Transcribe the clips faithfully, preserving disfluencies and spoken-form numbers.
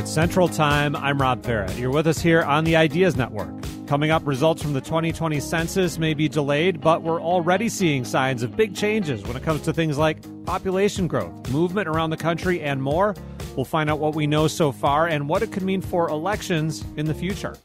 It's Central Time. I'm Rob Barrett. You're with us here on the Ideas Network. Coming up, results from the twenty twenty census may be delayed, but we're already seeing signs of big changes when it comes to things like population growth, movement around the country, and more. We'll find out what we know so far and what it could mean for elections in the future.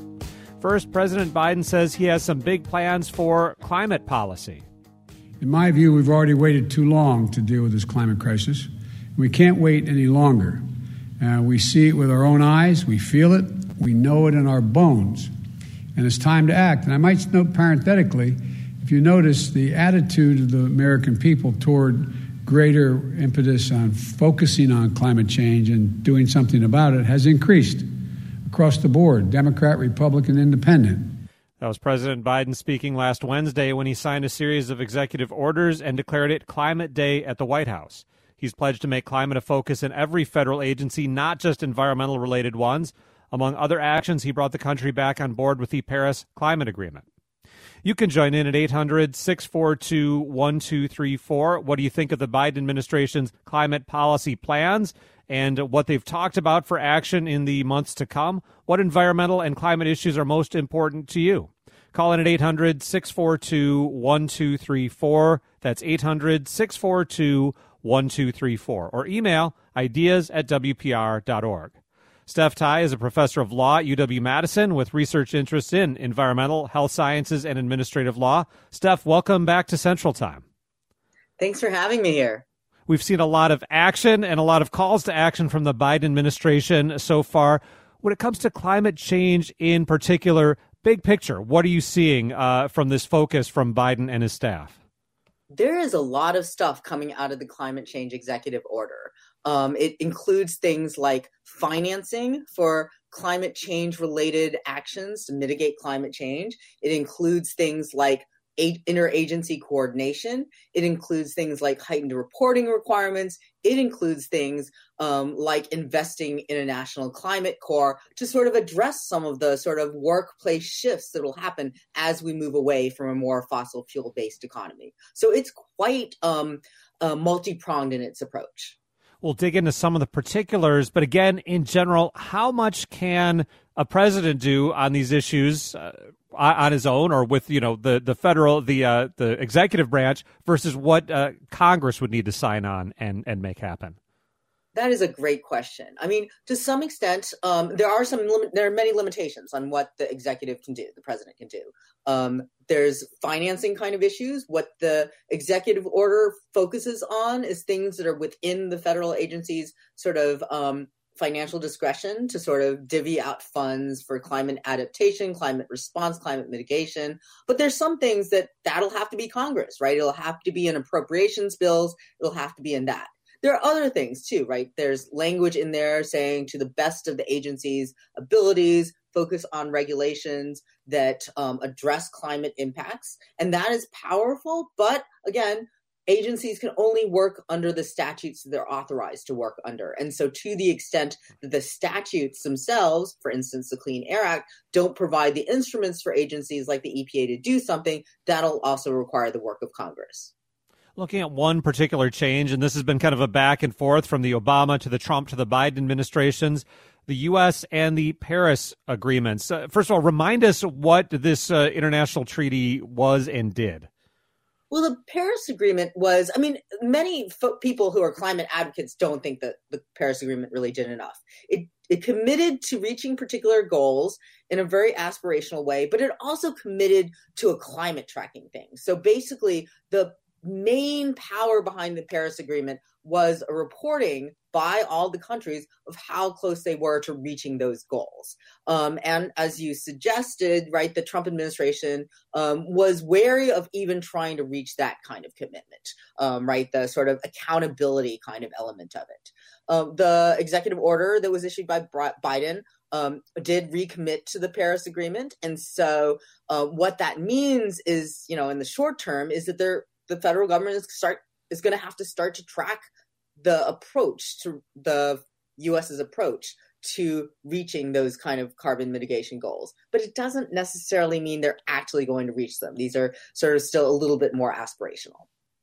First, President Biden says he has some big plans for climate policy. In my view, we've already waited too long to deal with this climate crisis. We can't wait any longer. Uh, we see it with our own eyes. We feel it. We know it in our bones. And it's time to act. And I might note parenthetically, if you notice, the attitude of the American people toward greater impetus on focusing on climate change and doing something about it has increased across the board, Democrat, Republican, Independent. That was President Biden speaking last Wednesday when he signed a series of executive orders and declared it Climate Day at the White House. He's pledged to make climate a focus in every federal agency, not just environmental-related ones. Among other actions, he brought the country back on board with the Paris Climate Agreement. You can join in at eight hundred, six four two, one two three four. What do you think of the Biden administration's climate policy plans and what they've talked about for action in the months to come? What environmental and climate issues are most important to you? Call in at eight hundred, six four two, one two three four. That's eight hundred, six four two, one two three four. Or email ideas at w p r dot org. Steph Tai is a professor of law at U W-Madison with research interests in environmental, health sciences, and administrative law. Steph, welcome back to Central Time. Thanks for having me here. We've seen a lot of action and a lot of calls to action from the Biden administration so far. When it comes to climate change in particular, big picture, what are you seeing uh, from this focus from Biden and his staff? There is a lot of stuff coming out of the climate change executive order. Um, it includes things like financing for climate change related actions to mitigate climate change. It includes things like interagency coordination. It includes things like heightened reporting requirements. It includes things um, like investing in a national climate corps to sort of address some of the sort of workplace shifts that will happen as we move away from a more fossil fuel-based economy. So it's quite um, uh, multi-pronged in its approach. We'll dig into some of the particulars, but again, in general, how much can a president do on these issues uh, on his own, or with you know the the federal the uh, the executive branch versus what uh, Congress would need to sign on and and make happen? That is a great question. I mean, to some extent, um, there are some lim- there are many limitations on what the executive can do, the president can do. Um, there's financing kind of issues. What the executive order focuses on is things that are within the federal agency's sort of um, financial discretion to sort of divvy out funds for climate adaptation, climate response, climate mitigation. But there's some things that that'll have to be Congress, right? It'll have to be in appropriations bills. It'll have to be in that. There are other things too, right? There's language in there saying to the best of the agency's abilities, focus on regulations that um, address climate impacts. And that is powerful. But again, agencies can only work under the statutes that they're authorized to work under. And so to the extent that the statutes themselves, for instance, the Clean Air Act, don't provide the instruments for agencies like the E P A to do something, that'll also require the work of Congress. Looking at one particular change, and this has been kind of a back and forth from the Obama to the Trump to the Biden administrations, the U S and the Paris agreements. Uh, first of all, remind us what this uh, international treaty was and did. Well, the Paris Agreement was, I mean, many fo- people who are climate advocates don't think that the Paris Agreement really did enough. It it committed to reaching particular goals in a very aspirational way, but it also committed to a climate tracking thing. So basically, the main power behind the Paris Agreement was a reporting by all the countries of how close they were to reaching those goals. Um, and as you suggested, right, the Trump administration um, was wary of even trying to reach that kind of commitment, um, right, the sort of accountability kind of element of it. Um, the executive order that was issued by Biden um, did recommit to the Paris Agreement. And so uh, what that means is, you know, in the short term is that they're the federal government is start is going to have to start to track the approach to the U S's approach to reaching those kind of carbon mitigation goals. But it doesn't necessarily mean they're actually going to reach them. These are sort of still a little bit more aspirational.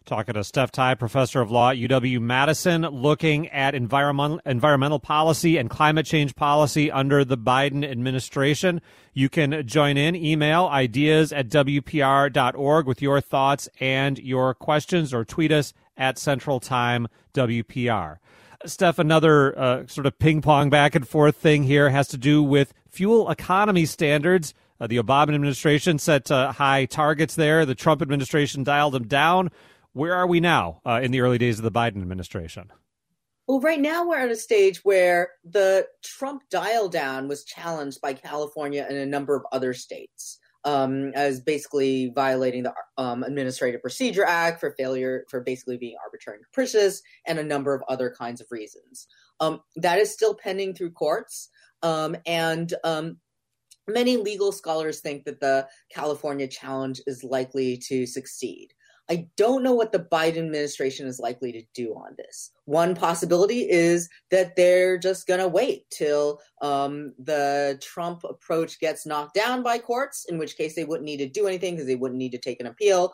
Talking to Steph Tai, professor of law at U W-Madison, looking at environmental environmental policy and climate change policy under the Biden administration. You can join in, email ideas at W P R dot org with your thoughts and your questions, or tweet us at Central Time W P R. Steph, another uh, sort of ping-pong back and forth thing here has to do with fuel economy standards. Uh, the Obama administration set uh, high targets there. The Trump administration dialed them down. Where are we now uh, in the early days of the Biden administration? Well, right now we're at a stage where the Trump dial down was challenged by California and a number of other states um, as basically violating the um, Administrative Procedure Act for failure, for basically being arbitrary and capricious, and a number of other kinds of reasons. Um, that is still pending through courts. Um, and um, many legal scholars think that the California challenge is likely to succeed. I don't know what the Biden administration is likely to do on this. One possibility is that they're just going to wait till um, the Trump approach gets knocked down by courts, in which case they wouldn't need to do anything because they wouldn't need to take an appeal,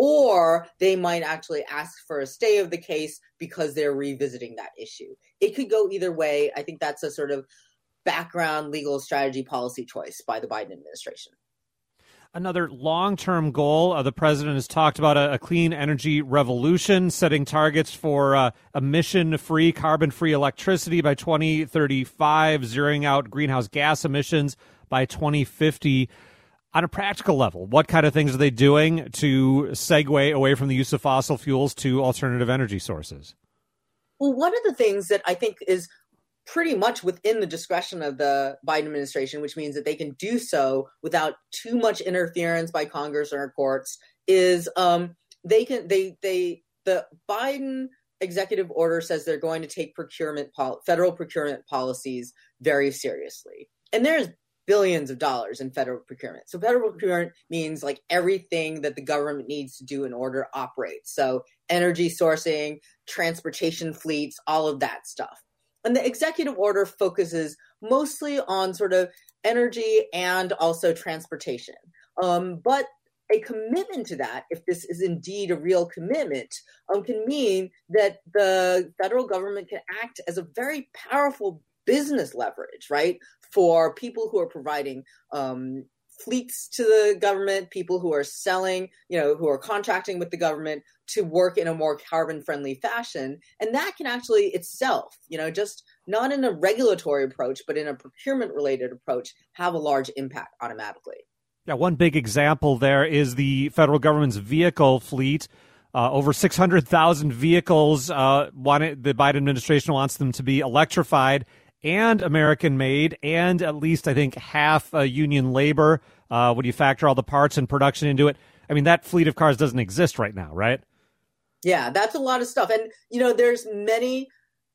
or they might actually ask for a stay of the case because they're revisiting that issue. It could go either way. I think that's a sort of background legal strategy policy choice by the Biden administration. Another long-term goal, uh, the president has talked about a, a clean energy revolution, setting targets for uh, emission-free, carbon-free electricity by twenty thirty-five, zeroing out greenhouse gas emissions by twenty fifty. On a practical level, what kind of things are they doing to segue away from the use of fossil fuels to alternative energy sources? Well, one of the things that I think is pretty much within the discretion of the Biden administration, which means that they can do so without too much interference by Congress or courts, is um, they can they they the Biden executive order says they're going to take procurement pol- federal procurement policies very seriously, and there's billions of dollars in federal procurement. So federal procurement means like everything that the government needs to do in order to operate. So energy sourcing, transportation fleets, all of that stuff. And the executive order focuses mostly on sort of energy and also transportation. Um, but a commitment to that, if this is indeed a real commitment, um, can mean that the federal government can act as a very powerful business leverage, right, for people who are providing um, fleets to the government, people who are selling, you know, who are contracting with the government to work in a more carbon-friendly fashion. And that can actually itself, you know, just not in a regulatory approach, but in a procurement-related approach, have a large impact automatically. Yeah, one big example there is the federal government's vehicle fleet. Uh, over six hundred thousand vehicles. Uh, want the Biden administration wants them to be electrified and American-made, and at least, I think, half uh, union labor uh, when you factor all the parts and production into it. I mean, that fleet of cars doesn't exist right now, right? Yeah, that's a lot of stuff. And, you know, there's many.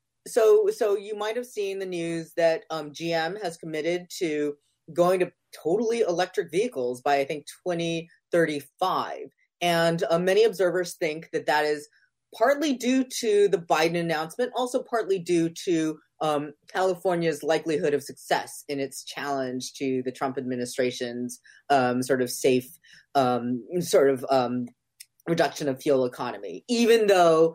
So so you might have seen the news that um, G M has committed to going to totally electric vehicles by, I think, twenty thirty-five. And uh, many observers think that that is partly due to the Biden announcement, also partly due to um, California's likelihood of success in its challenge to the Trump administration's um, sort of safe um, sort of um, reduction of fuel economy, even though,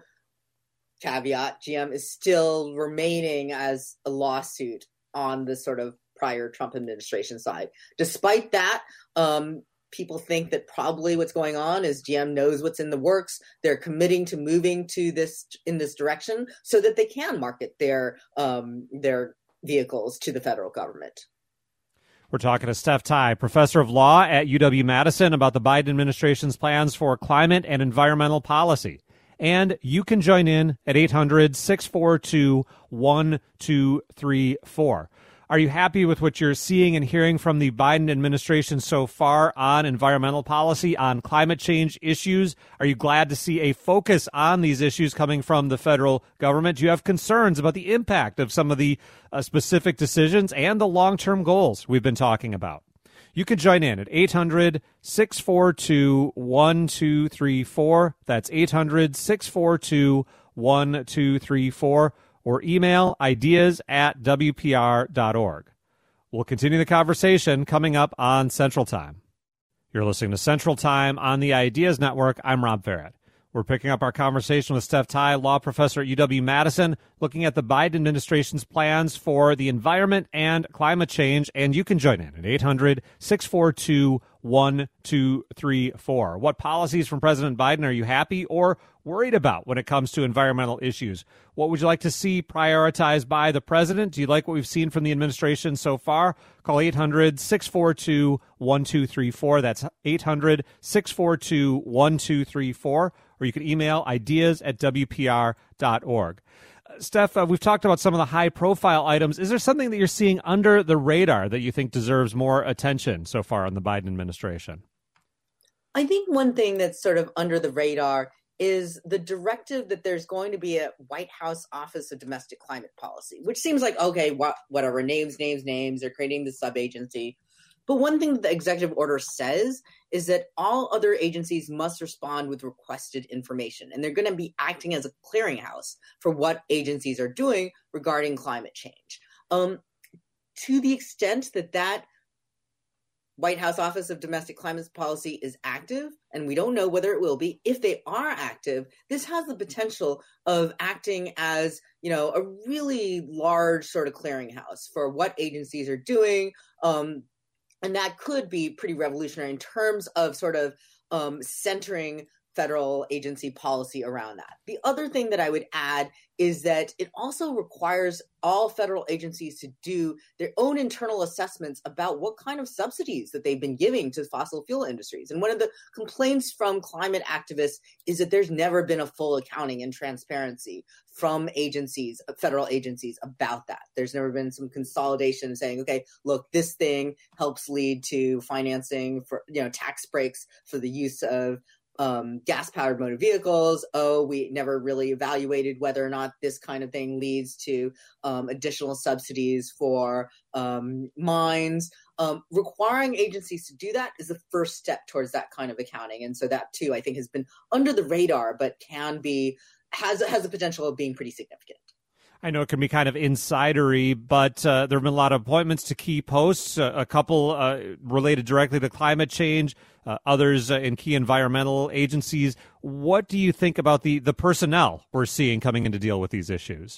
caveat, G M is still remaining as a lawsuit on the sort of prior Trump administration side. Despite that, um, people think that probably what's going on is G M knows what's in the works. They're committing to moving to this in this direction so that they can market their um, their vehicles to the federal government. We're talking to Steph Tai, professor of law at U W-Madison, about the Biden administration's plans for climate and environmental policy. And you can join in at eight hundred, six four two, one two three four. Are you happy with what you're seeing and hearing from the Biden administration so far on environmental policy, on climate change issues? Are you glad to see a focus on these issues coming from the federal government? Do you have concerns about the impact of some of the uh, specific decisions and the long-term goals we've been talking about? You can join in at eight hundred, six four two, one two three four. That's eight hundred, six four two, one two three four. Or email ideas at W P R dot org. We'll continue the conversation coming up on Central Time. You're listening to Central Time on the Ideas Network. I'm Rob Farrett. We're picking up our conversation with Steph Tai, law professor at U W-Madison, looking at the Biden administration's plans for the environment and climate change. And you can join in at eight hundred, six four two, one two three four. What policies from President Biden are you happy or worried about when it comes to environmental issues? What would you like to see prioritized by the president? Do you like what we've seen from the administration so far? Call eight hundred, six four two, one two three four. That's eight hundred, six four two, one two three four. Or you can email ideas at w p r dot org. Uh, Steph, uh, we've talked about some of the high-profile items. Is there something that you're seeing under the radar that you think deserves more attention so far in the Biden administration? I think one thing that's sort of under the radar is the directive that there's going to be a White House Office of Domestic Climate Policy, which seems like, okay, what, whatever, names, names, names, they're creating the sub-agency. But one thing that the executive order says is that all other agencies must respond with requested information, and they're going to be acting as a clearinghouse for what agencies are doing regarding climate change. Um, to the extent that that White House Office of Domestic Climate Policy is active, and we don't know whether it will be, if they are active, this has the potential of acting as, you know, a really large sort of clearinghouse for what agencies are doing. Um, and that could be pretty revolutionary in terms of sort of um, centering federal agency policy around that. The other thing that I would add is that it also requires all federal agencies to do their own internal assessments about what kind of subsidies that they've been giving to fossil fuel industries. And one of the complaints from climate activists is that there's never been a full accounting and transparency from agencies, federal agencies, about that. There's never been some consolidation saying, okay, look, this thing helps lead to financing for, you know, tax breaks for the use of Um, gas-powered motor vehicles. Oh, we never really evaluated whether or not this kind of thing leads to um, additional subsidies for um, mines. Um, requiring agencies to do that is the first step towards that kind of accounting. And so that, too, I think has been under the radar, but can be, has, has the potential of being pretty significant. I know it can be kind of insidery, but uh, there have been a lot of appointments to key posts, uh, a couple uh, related directly to climate change, uh, others uh, in key environmental agencies. What do you think about the, the personnel we're seeing coming in to deal with these issues?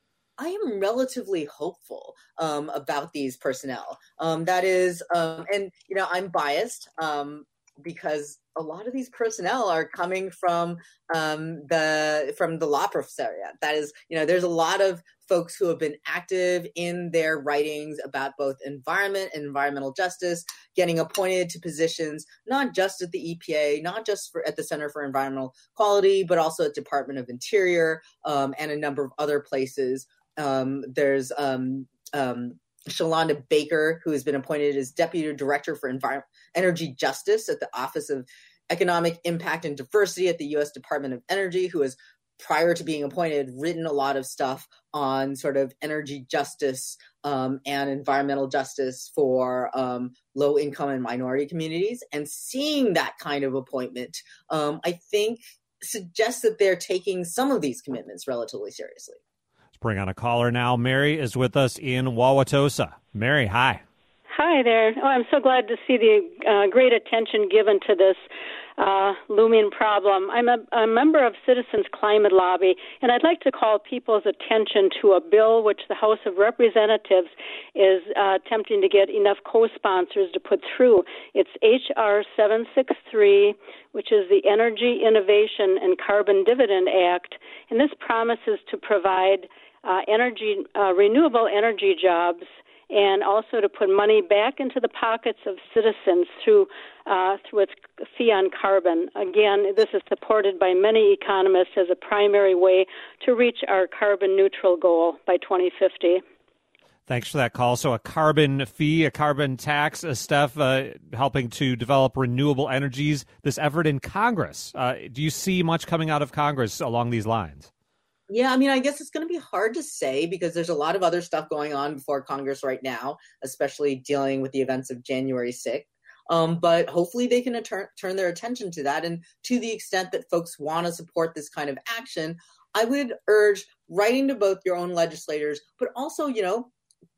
I am relatively hopeful um, about these personnel. Um, that is, um, and, you know, I'm biased um, because a lot of these personnel are coming from um, the from the law professoriate. That is, you know, there's a lot of folks who have been active in their writings about both environment and environmental justice, getting appointed to positions, not just at the E P A, not just for, at the Center for Environmental Quality, but also at Department of Interior um, and a number of other places. Um, there's um, um, Shalonda Baker, who has been appointed as Deputy Director for Envir- Energy Justice at the Office of Economic Impact and Diversity at the U S Department of Energy, who has, prior to being appointed, written a lot of stuff on sort of energy justice um, and environmental justice for um, low-income and minority communities. And seeing that kind of appointment, um, I think, suggests that they're taking some of these commitments relatively seriously. Bring on a caller now. Mary is with us in Wauwatosa. Mary, hi. Hi there. Oh, I'm so glad to see the uh, great attention given to this uh, looming problem. I'm a, a member of Citizens Climate Lobby, and I'd like to call people's attention to a bill which the House of Representatives is uh, attempting to get enough co-sponsors to put through. It's H R seven sixty-three, which is the Energy Innovation and Carbon Dividend Act, and this promises to provide uh, energy, uh, renewable energy jobs, and also to put money back into the pockets of citizens through uh, through its fee on carbon. Again, this is supported by many economists as a primary way to reach our carbon neutral goal by twenty fifty. Thanks for that call. So a carbon fee, a carbon tax, uh, Steph, uh, helping to develop renewable energies, this effort in Congress. Uh, do you see much coming out of Congress along these lines? Yeah, I mean, I guess it's going to be hard to say because there's a lot of other stuff going on before Congress right now, especially dealing with the events of January sixth. Um, but hopefully they can turn turn their attention to that. And to the extent that folks want to support this kind of action, I would urge writing to both your own legislators, but also, you know,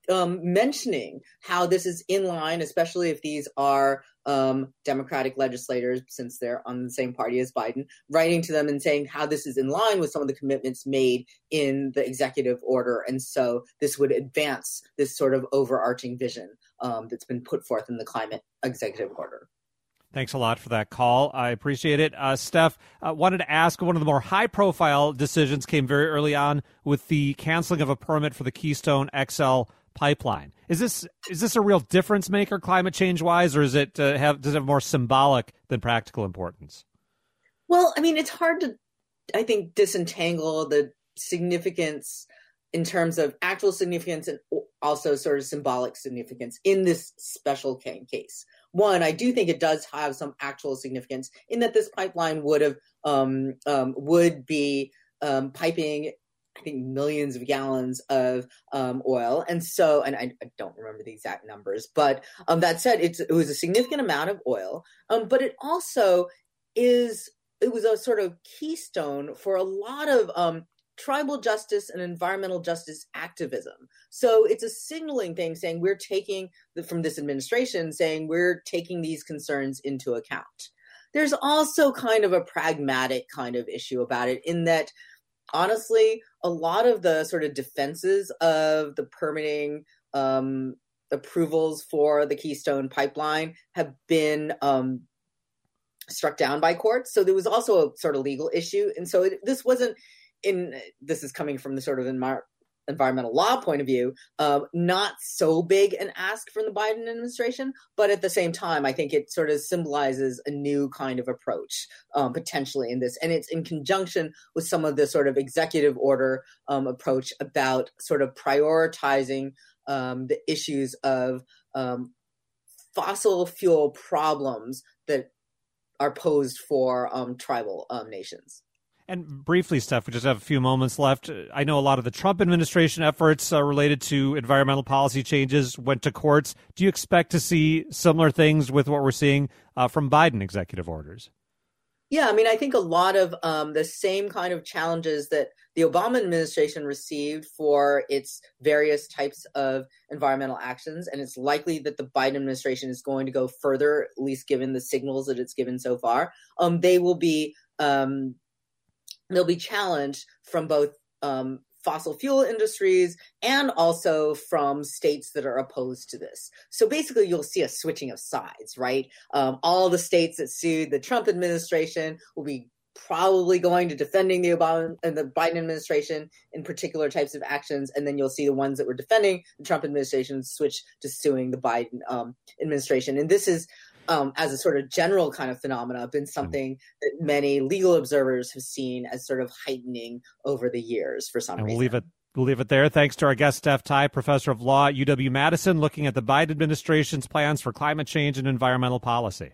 um, mentioning how this is in line, especially if these are um, Democratic legislators, since they're on the same party as Biden, writing to them and saying how this is in line with some of the commitments made in the executive order. And so this would advance this sort of overarching vision um, that's been put forth in the climate executive order. Thanks a lot for that call. I appreciate it. Uh, Steph, uh, wanted to ask, one of the more high-profile decisions came very early on with the canceling of a permit for the Keystone X L pipeline. Is this is this a real difference maker climate change wise, or is it uh, have does it have more symbolic than practical importance? Well, I mean, it's hard to, I think, disentangle the significance in terms of actual significance and also sort of symbolic significance in this special case. One, I do think it does have some actual significance in that this pipeline would have um, um, would be um, piping, I think, millions of gallons of um, oil. And so, and I, I don't remember the exact numbers, but um, that said, it's, it was a significant amount of oil. Um, but it also is, it was a sort of keystone for a lot of um, tribal justice and environmental justice activism. So it's a signaling thing saying we're taking the, from this administration saying we're taking these concerns into account. There's also kind of a pragmatic kind of issue about it in that, honestly, a lot of the sort of defenses of the permitting um, approvals for the Keystone pipeline have been um, struck down by courts. So there was also a sort of legal issue. And so it, this wasn't in, this is coming from the sort of envir- environmental law point of view, uh, not so big an ask from the Biden administration, but at the same time, I think it sort of symbolizes a new kind of approach um, potentially in this. And it's in conjunction with some of the sort of executive order um, approach about sort of prioritizing um, the issues of um, fossil fuel problems that are posed for um, tribal um, nations. And briefly, Steph, we just have a few moments left. I know a lot of the Trump administration efforts uh, related to environmental policy changes went to courts. Do you expect to see similar things with what we're seeing uh, from Biden executive orders? Yeah, I mean, I think a lot of um, the same kind of challenges that the Obama administration received for its various types of environmental actions, and it's likely that the Biden administration is going to go further, at least given the signals that it's given so far. Um, they will be um, they'll be challenged from both um, fossil fuel industries and also from states that are opposed to this. So basically, you'll see a switching of sides, right? Um, all the states that sued the Trump administration will be probably going to defending the Obama and the Biden administration in particular types of actions. And then you'll see the ones that were defending the Trump administration switch to suing the Biden um, administration. And this is, Um, as a sort of general kind of phenomena, been something that many legal observers have seen as sort of heightening over the years for some and reason. We'll leave it, we'll leave it there. Thanks to our guest, Steph Tai, professor of law at U W-Madison, looking at the Biden administration's plans for climate change and environmental policy.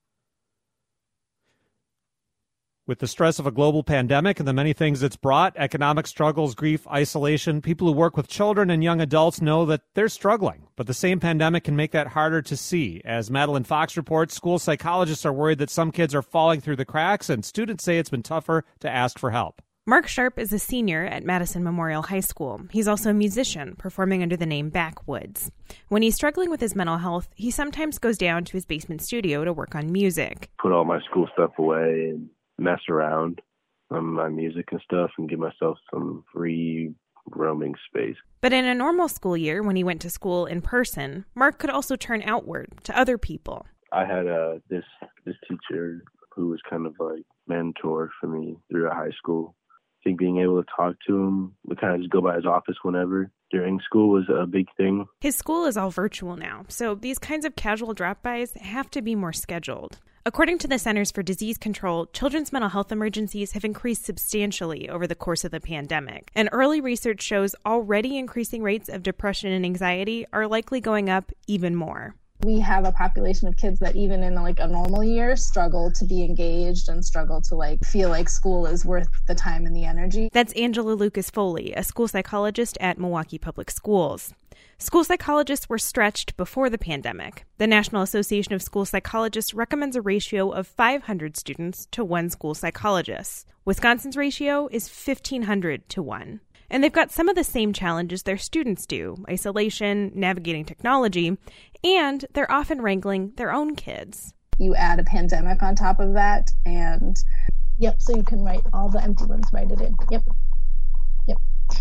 With the stress of a global pandemic and the many things it's brought, economic struggles, grief, isolation, people who work with children and young adults know that they're struggling. But the same pandemic can make that harder to see. As Madeline Fox reports, school psychologists are worried that some kids are falling through the cracks, and students say it's been tougher to ask for help. Mark Sharp is a senior at Madison Memorial High School. He's also a musician, performing under the name Backwoods. When he's struggling with his mental health, he sometimes goes down to his basement studio to work on music. Put all my school stuff away and mess around on my music and stuff and give myself some free roaming space. But in a normal school year, when he went to school in person, Mark could also turn outward to other people. I had uh, this this teacher who was kind of like mentor for me throughout high school. I think being able to talk to him, we kind of just go by his office whenever during school was a big thing. His school is all virtual now, so these kinds of casual drop-bys have to be more scheduled. According to the Centers for Disease Control, children's mental health emergencies have increased substantially over the course of the pandemic, and early research shows already increasing rates of depression and anxiety are likely going up even more. We have a population of kids that even in like a normal year struggle to be engaged and struggle to like feel like school is worth the time and the energy. That's Angela Lucas Foley, a school psychologist at Milwaukee Public Schools. School psychologists were stretched before the pandemic. The National Association of School Psychologists recommends a ratio of five hundred students to one school psychologist. Wisconsin's ratio is fifteen hundred to one. And they've got some of the same challenges their students do, isolation, navigating technology, and they're often wrangling their own kids. You add a pandemic on top of that, and yep, so you can write all the empty ones, write it in. Yep. Yep.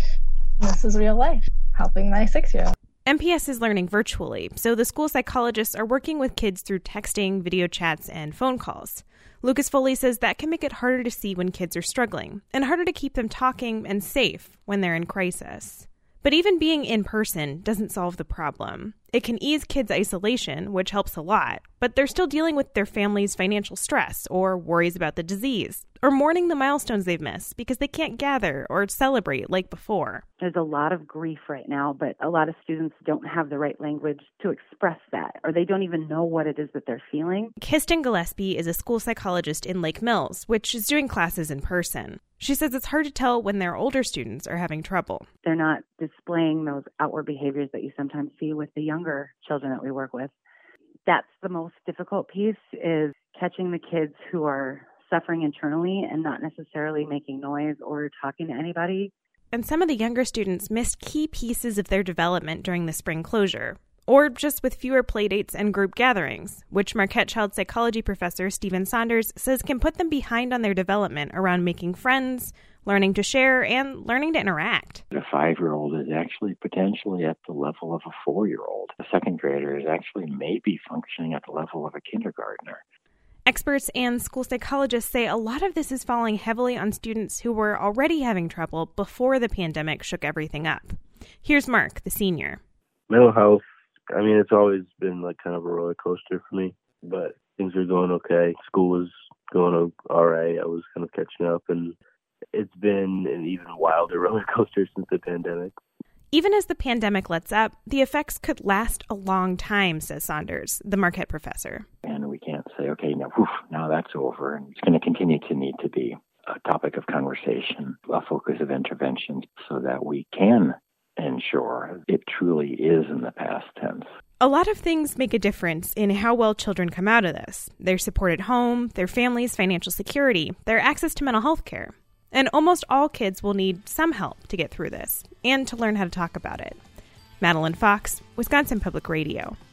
And this is real life, helping my six-year-old. M P S is learning virtually, so the school psychologists are working with kids through texting, video chats, and phone calls. Lucas Foley says that can make it harder to see when kids are struggling, and harder to keep them talking and safe when they're in crisis. But even being in person doesn't solve the problem. It can ease kids' isolation, which helps a lot, but they're still dealing with their family's financial stress or worries about the disease, or mourning the milestones they've missed because they can't gather or celebrate like before. There's a lot of grief right now, but a lot of students don't have the right language to express that, or they don't even know what it is that they're feeling. Kristen Gillespie is a school psychologist in Lake Mills, which is doing classes in person. She says it's hard to tell when their older students are having trouble. They're not displaying those outward behaviors that you sometimes see with the younger children that we work with. That's the most difficult piece, is catching the kids who are suffering internally and not necessarily making noise or talking to anybody. And some of the younger students missed key pieces of their development during the spring closure, or just with fewer playdates and group gatherings, which Marquette child psychology professor Stephen Saunders says can put them behind on their development around making friends, learning to share, and learning to interact. A five-year-old is actually potentially at the level of a four-year-old. A second grader is actually maybe functioning at the level of a kindergartner. Experts and school psychologists say a lot of this is falling heavily on students who were already having trouble before the pandemic shook everything up. Here's Mark, the senior. Mental health, I mean, it's always been like kind of a roller coaster for me, but things are going okay. School was going all right. I was kind of catching up, and it's been an even wilder roller coaster since the pandemic. Even as the pandemic lets up, the effects could last a long time, says Saunders, the Marquette professor. And we can't say, okay, now, whew, now that's over. And it's going to continue to need to be a topic of conversation, a focus of intervention, so that we can ensure it truly is in the past tense. A lot of things make a difference in how well children come out of this. Their support at home, their family's financial security, their access to mental health care. And almost all kids will need some help to get through this and to learn how to talk about it. Madeline Fox, Wisconsin Public Radio.